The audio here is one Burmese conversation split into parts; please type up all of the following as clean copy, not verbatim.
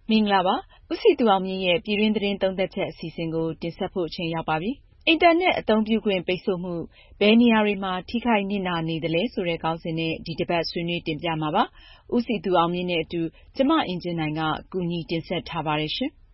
မင်္ဂလာပါ။ဦးစည်သူအောင်မြင့်ရဲ့ပြည်တွင်းသတင်းသုံးသပ်ချက်အစီအစဉ်ကိုတင်ဆက်ဖို့အချိန်ရောက်ပါပြီ။အင်တာနက်အသုံးပြုခွင့်ပိတ်ဆို့မှုဘယ်နေရာတွေမှာထိခိုက်နစ်နာနေသလဲဆိုတဲ့ခေါင်းစဉ်နဲ့ဒီတစ်ပတ်ဆွေးနွေးတင်ပြမှာပါ။ဦးစည်သူအောင်မြင့်နဲ့အတူကျမအင်ဂျင်နိုင်ကကူညီတင်ဆက်ထားပါတယ်ရှင်။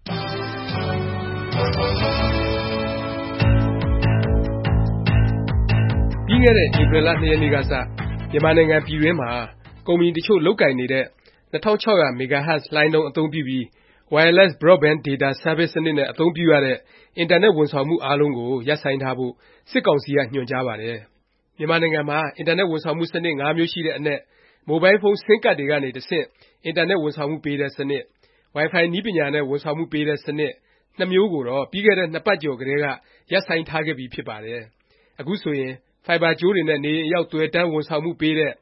ပြီးခဲ့တဲ့ဧပြီလ 2 ရက်နေ့ကစမြန်မာနိုင်ငံပြည်တွင်းမှာကုမ္ပဏီတချို့လုပ်ကိုင်နေတဲ့2600 MHz လှိုင်းနှုန်းအသုံးပြုပြီး Wireless Broadband Data Service စနစ်နဲ့အသုံးပြုရတဲ့အင်တာနက်ဝန်ဆောင်မှုအားလုံးကိုရပ်ဆိုင်းထားဖို့စစ်ကောင်စီကညွှန်ကြားပါတယ်။မြန်မာနိုင်ငံမှာအင်တာနက်ဝန်ဆောင်မှုစနစ် 5 မျိုးရှိတဲ့အနက်မိုဘိုင်းဖုန်းဆင်းကဒ်တွေကနေတဆင့်အင်တာနက်ဝန်ဆောင်မှုပေးတဲ့စနစ် Wi-Fi နည်းပညာနဲ့ဝန်ဆောင်မှုပေးတဲ့စနစ်2မျိုးကိုတော့ပြီးခဲ့တဲ့2ပတ်ကျော်ကတည်းကရပ်ဆိုင်းထားခဲ့ပြီးဖြစ်ပါတယ်။အခုဆိုရင်ဖိုင်ဘာကြိုးတွေနဲ့နေအိမ်အရောက်သွယ်တန်းဝန်ဆောင်မှုပေးတဲ့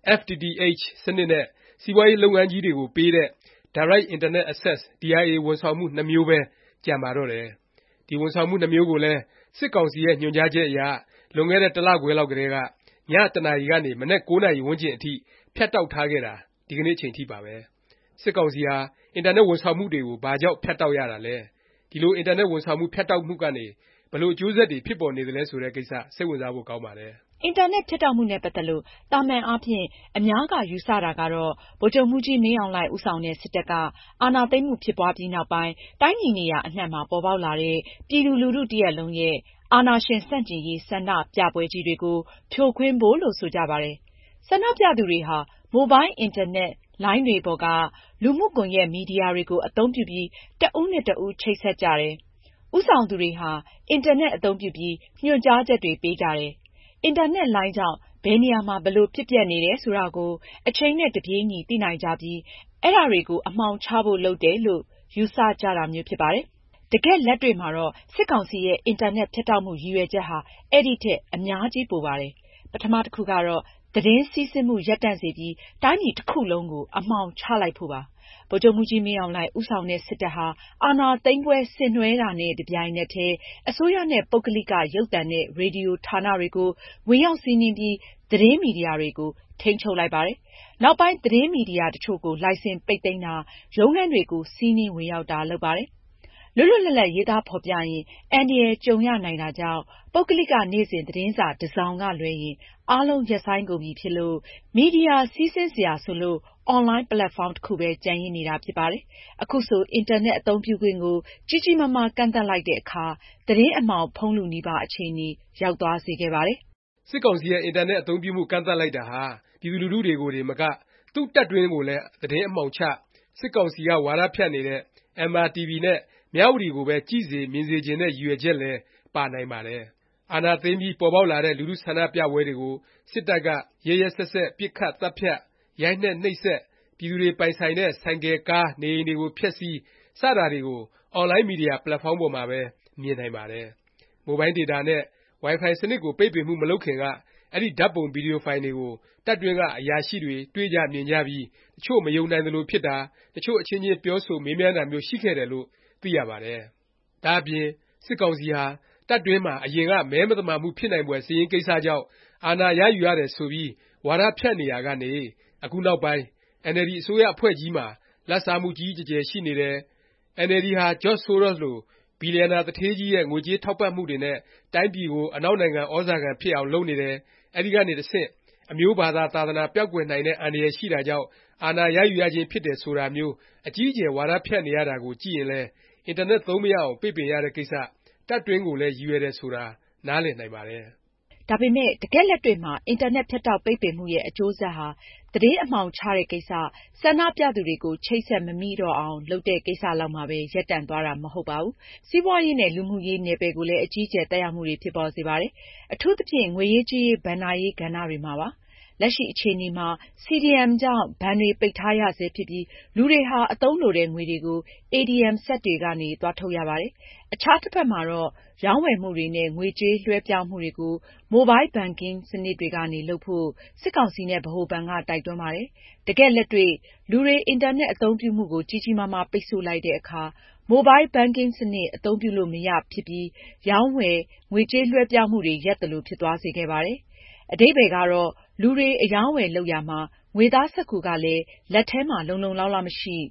FTTH စနစ်နဲ့စီးပွားရေးလုပ်ငန်းကြီးတွေကိုပေးတဲ့ Direct Internet Access DIA ဝန်ဆောင်မှု2မျိုးပဲကျန်ပါတော့တယ်။ဒီဝန်ဆောင်မှု2မျိုးကိုလည်းစစ်ကောင်စီရဲ့ညွှန်ကြားချက်အရလွန်ခဲ့တဲ့1လခွဲလောက်ကတည်းကည 1 နာရီကနေမနက်9 နာရီဝန်းကျင်အထိဖြတ်တောက်ထားခဲ့တာဒီကနေ့ချိန်ထိပါပဲ။စစ်ကောင်စီဟာအင်တာနက်ဝန်ဆောင်မှုတွေကိုဘာကြောင့်ဖြတ်တောက်ရတာလဲ။ဒီလိုအင်တာနက်ဝန်ဆောင်မှုဖြတ်တောက်မှုကနေဘယ်လိုအကျိုးဆက်တွေဖြစ်ပေါ်နေသလဲဆိုတဲ့ကိစ္စစိတ်ဝင်စားဖို့ကောင်းပါတယ်။အင်တာနက်ဖြတ်တောက်မှုနဲ့ပတ်သက်လို့သာမန်အားဖြင့်အများကယူဆတာကတော့ဗိုလ်ချုပ်မှူးကြီးမင်းအောင်လှိုင်ဦးဆောင်တဲ့စစ်တပ်ကအာဏာသိမ်းမှုဖြစ်ပွားပြီးနောက်ပိုင်းတိုင်းပြည်နေရာအနှံ့မှာပေါ်ပေါက်လာတဲ့ပြည်သူလူထုတစ်ရပ်လုံးရဲ့အာဏာရှင်ဆန့်ကျင်ရေးဆန္ဒပြပွဲကြီးတွေကိုဖြိုခွင်းဖို့လို့ဆိုကြပါတယ်။ဆန္ဒပြသူတွေဟာမိုဘိုင်းအင်တာနက်လိုင်းတွေပေါ်ကလူမှုကွန်ရက်မီဒီယာတွေကိုအသုံးပြုပြီးတစ်ဦးနဲ့တစ်ဦးချိတ်ဆက်ကြတယ်။ဦးဆောင်သူတွေဟာအင်တာနက်အသုံးပြုပြီးညွှန်ကြားချက်တွေပေးကြတယ်။အင်တာနက်လိုင်းကြောင့်ဘယ်နေရာမှာဘယ်လိုဖြစ်ပျက်နေတယ်ဆိုတာကိုအချိန်နဲ့တပြေးညီသိနိုင်ကြပြီးအဲ့ဒါတွေကိုအမှောင်ချဖို့လုပ်တယ်လို့ယူဆကြတာမျိုးဖြစ်ပါတယ်။တကယ်လက်တွေ့မှာတော့စစ်ကောင်စီရဲ့အင်တာနက်ဖြတ်တောက်မှုရည်ရွယ်ချက်ဟာအဲ့ဒီထက်အများကြီးပိုပါတယ်။ပထမတစ်ခုကတော့သတင်းစီးဆင်းမှုရပ်တန့်စေပြီးတိုင်းပြည်တစ်ခုလုံးကိုအမှောင်ချလိုက်ဖို့ပါ။ဗိုလ်ချုပ်မှူးကြီးမင်းအောင်လှိုင်ဦးဆောင်တဲ့စစ်တပ်ဟာအာဏာသိမ်းပွဲဆင်နွှဲတာနဲ့တပြိုင်နက်တည်းအစိုးရနဲ့ပုဂ္ဂလိကရုပ်သံနဲ့ရေဒီယိုဌာနတွေကိုဝင်ရောက်စီးနင်းပြီးသတင်းမီဒီယာတွေကိုထိန်းချုပ်လိုက်ပါတယ်။နောက်ပိုင်းသတင်းမီဒီယာတချို့ကိုလိုင်စင်ပိတ်သိမ်းတာရုံးခန်းတွေကိုစီးနင်းဝင်ရောက်တာလုပ်ပါတယ်။လွတ်လွတ်လပ်လပ်ရေးသားဖော်ပြရင်အန္တရာယ်ကြုံရနိုင်တာကြောင့်ပုဂ္ဂလိကနေ့စဉ်သတင်းစာတစ်စောင်ကလွဲရင်အားလုံးရပ်ဆိုင်းကုန်ပြီဖြစ်လို့မီဒီယာစီးဆင်းစရာဆိုလို့အွန်လိုင်းပလက်ဖောင်းတစ်ခုပဲကျန်ရစ်နေတာဖြစ်ပါတယ်။အခုဆိုအင်တာနက်အသုံးပြုခွင့်ကိုကြီးကြီးမားမားကန့်သတ်လိုက်တဲ့အခါသတင်းအမှောင်ဖုံးလုနီးပါးအခြေအနေရောက်သွားစေခဲ့ပါတယ်။စစ်ကောင်စီရဲ့အင်တာနက်အသုံးပြုမှုကန့်သတ်လိုက်တာဟာပြည်သူလူထုတွေကိုတွေမကသူ့တပ်တွင်းကိုလည်းသတင်းအမှောင်ချစစ်ကောင်စီကဝါဒဖြန့်နေတဲ့ MRTV နဲ့မြဝတီကိုပဲကြည့်စေမြင်စေချင်တဲ့ရည်ရွယ်ချက်လည်းပါနိုင်ပါတယ်။အာဏာသိမ်းပြီးပေါ်ပေါက်လာတဲ့လူထုဆန္ဒပြပွဲတွေကိုစစ်တပ်ကရက်ရက်စက်စက်ပစ်ခတ်သတ်ဖြတ်ရိုက်နှက်နှိပ်စက်ပြည်သူတွေပိုင်ဆိုင်တဲ့ဆိုင်ကယ်ကားနေအိမ်တွေကိုဖျက်ဆီးစတာတွေကိုအွန်လိုင်းမီဒီယာပလက်ဖောင်းပေါ်မှာပဲမြင်နိုင်ပါတယ်။မိုဘိုင်းဒေတာနဲ့ Wi-Fi စနစ်ကိုပိတ်ပင်မှုမလုပ်ခင်ကအဲဒီဓာတ်ပုံဗီဒီယိုဖိုင်တွေကိုတပ်တွင်းကအရာရှိတွေတွေ့ကြမြင်ကြပြီးတချို့မယုံနိုင်သလိုဖြစ်တာတချို့အချင်းချင်းပြောဆိုမေးမြန်းတာမျိုးရှိခဲ့တယ်လို့သိရပါတယ်။ဒါ့အပြင်စစ်ကောင်စီဟာတပ်တွင်းမှာအရင်ကမဲမသမာမှုဖြစ်နိုင်ဖွယ်စာရင်းကိစ္စကြောင့်အာဏာရယူရတယ်ဆိုပြီးဝါဒဖြန့်နေရာကနေအခုနောက်ပိုင်း NLD အစိုးရအဖွဲ့ကြီးမှာလာဘ်စားမှုကြီးကြီးကျယ်ကျယ်ရှိနေတယ်။ NLD ဟာ George Soros လိုဘီလျံနာသူဌေးကြီးရဲ့ငွေကြေးထောက်ပံ့မှုတွေနဲ့တိုင်းပြည်ကိုအနောက်နိုင်ငံဩဇာခံဖြစ်အောင်လုပ်နေတယ်။အဲဒီကနေတဆင့်အမျိုးဘာသာသာသနာပျောက်ကွယ်နိုင်တဲ့အန္တရာယ်ရှိတာကြောင့်အာဏာရယူရခြင်းဖြစ်တယ်ဆိုတာမျိုးအကြီးအကျယ်ဝါဒဖြန့်နေရတာကိုကြည့်ရင်လည်းအင်တာနက်သုံးမရအောင်ပိတ်ပင်ရတဲ့ကိစ္စတပ်တွင်းကိုလည်းရည်ရွယ်တယ်ဆိုတာနားလည်နိုင်ပါတယ်။ဒါပေမဲ့တကယ်လက်တွေ့မှာအင်တာနက်ဖြတ်တောက်ပိတ်ပင်မှုရဲ့အကျိုးဆက်ဟာသတင်းအမှောင်ချတဲ့ကိစ္စဆန္ဒပြသူတွေကိုချိတ်ဆက်မမိတော့အောင်လုပ်တဲ့ကိစ္စလောက်မှာပဲရပ်တန့်သွားတာမဟုတ်ပါဘူး။စီးပွားရေးနဲ့လူမှုရေးနယ်ပယ်ကိုလည်းအကြီးအကျယ်သက်ရောက်မှုတွေဖြစ်ပေါ်စေပါတယ်။အထူးသဖြင့်ငွေရေးကြေးရေးဘဏ္ဍာရေးကဏ္ဍတွေမှာပါ။လက်ရှိအခြေအနေမှာ CDM ကြောင့်ဘဏ်တွေပိတ်ထားရဆဲဖြစ်ပြီးလူတွေဟာအသုံးလိုတဲ့ငွေတွေကို ATM စက်တွေကနေသွားထုတ်ရပါတယ်။အခြားတစ်ဖက်မှာတော့ရောင်းဝယ်မှုတွေနဲ့ငွေကြေးလွှဲပြောင်းမှုတွေကိုမိုဘိုင်းဘဏ်ကင်းစနစ်တွေကနေလုပ်ဖို့စစ်ကောင်စီနဲ့ဗဟိုဘဏ်ကတိုက်တွန်းပါတယ်။တကယ်လက်တွေ့လူတွေအင်တာနက်အသုံးပြုမှုကိုကြီးကြီးမားမားပိတ်ဆို့လိုက်တဲ့အခါမိုဘိုင်းဘဏ်ကင်းစနစ်အသုံးပြုလို့မရဖြစ်ပြီးရောင်းဝယ်ငွေကြေးလွှဲပြောင်းမှုတွေရပ်သလိုဖြစ်သွားစေခဲ့ပါတယ်။အဓိပ္ပါယ်ကတော့လူတွေအရောင်းအဝယ်လုပ်ရာမှာငွေသားစက္ကူကလည်းလက်ထဲမှာလုံလုံလောက်လောက်မရှိ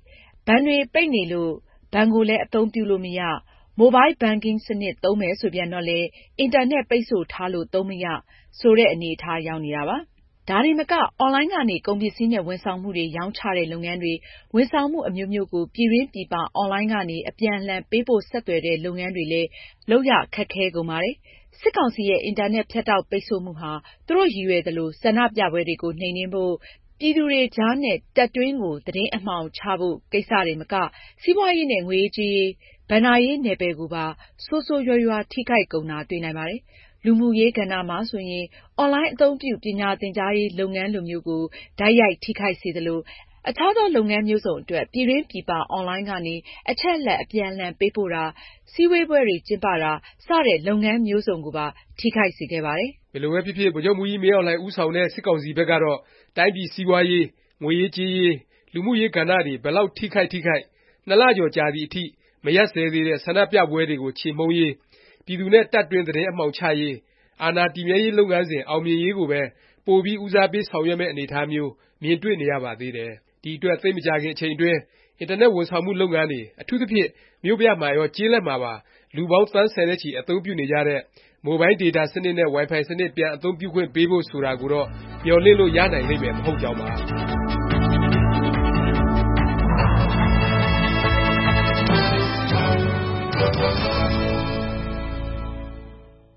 ဘဏ်တွေပိတ်နေလို့ဘဏ်ကိုလည်းအသုံးပြုလို့မရ Mobile Banking စနစ်သုံးမယ်ဆိုပြန်တော့လည်းအင်တာနက်ပိတ်ဆို့ထားလို့သုံးမရဆိုတဲ့အနေအထားရောက်နေတာပါ။ဒါတင်မက အွန်လိုင်းကနေကုန်ပစ္စည်းနဲ့ဝန်ဆောင်မှုတွေရောင်းချတဲ့လုပ်ငန်းတွေ၊ဝန်ဆောင်မှုအမျိုးမျိုးကိုပြည်တွင်းပြည်ပအွန်လိုင်းကနေအပြန်အလှန်ပေးပို့ဆက်သွယ်တဲ့လုပ်ငန်းတွေလည်းလုပ်ရခက်ခဲကုန်ပါတယ်။စစ်ကောင်စီရဲ့အင်တာနက်ဖြတ်တောက်ပိတ်ဆို့မှုဟာသူတို့ရည်ရွယ်သလိုဆန္ဒပြပွဲတွေကိုနှိမ်နင်းဖို့ပြည်သူတွေကြားနဲ့တပ်တွင်းကိုသတင်းအမှောင်ချဖို့ကိစ္စတွေမကစီးပွားရေးနဲ့ငွေရေးကြေးရေးဘဏ္ဍာရေးနယ်ပယ်ကိုပါဆိုးဆိုးရွားရွားထိခိုက်ကုန်တာတွေ့နိုင်ပါတယ်။လူမှုရေးကဏ္ဍမှာဆိုရင်အွန်လိုင်းအသုံးပြုပညာသင်ကြားရေးလုပ်ငန်းလိုမျိုးကိုတိုက်ရိုက်ထိခိုက်စေသလိုအခြားသောလုပ်ငန်းမျိုးစုံအတွက်ပြည်တွင်းပြည်ပအွန်လိုင်းကနေအချက်အလက်အပြန်အလှန်ပေးပို့တာစည်းဝေးပွဲတွေကျင်းပတာစတဲ့လုပ်ငန်းမျိုးစုံကိုပါထိခိုက်စေခဲ့ပါတယ်။ဘယ်လိုပဲဖြစ်ဖြစ်ဗိုလ်ချုပ်မှူးကြီးမင်းအောင်လှိုင်ဦးဆောင်တဲ့စစ်ကောင်စီဘက်ကတော့တိုင်းပြည်စီးပွားရေးငွေရေးကြေးရေးလူမှုရေးကဏ္ဍတွေဘယ်လောက်ထိခိုက်2 လကျော်ကြာသည့်အထိမရပ်စဲသေးတဲ့ဆန္ဒပြပွဲတွေကိုချေမှုန်းရေးပြည်သူနဲ့တပ်တွင်းသတင်းအမှောင်ချရေးအာဏာတည်မြဲရေးလုပ်ငန်းစဉ်အောင်မြင်ရေးကိုပဲပိုပြီးဦးစားပေးဆောင်ရွက်မယ့်အနေအထားမျိုးမြင်တွေ့နေရပါသေးတယ်။ဒီအတွက်သိပ်မကြာခင်အချိန်အတွင်းအင်တာနက်ဝန်ဆောင်မှုလုပ်ငန်းတွေအထူးသဖြင့်မြို့ပြမှာရောကျေးလက်မှာပါလူပေါင်းသန်း10နဲ့ချီအသုံးပြုနေကြတဲ့မိုဘိုင်းဒေတာစနစ်နဲ့ Wi-Fi စနစ်ပြန်အသုံးပြုခွင့်ပေးဖို့ဆိုတာကိုတော့မျှော်လင့်လို့ရနိုင်လိမ့်မယ်မဟုတ်ကြောင်းပါ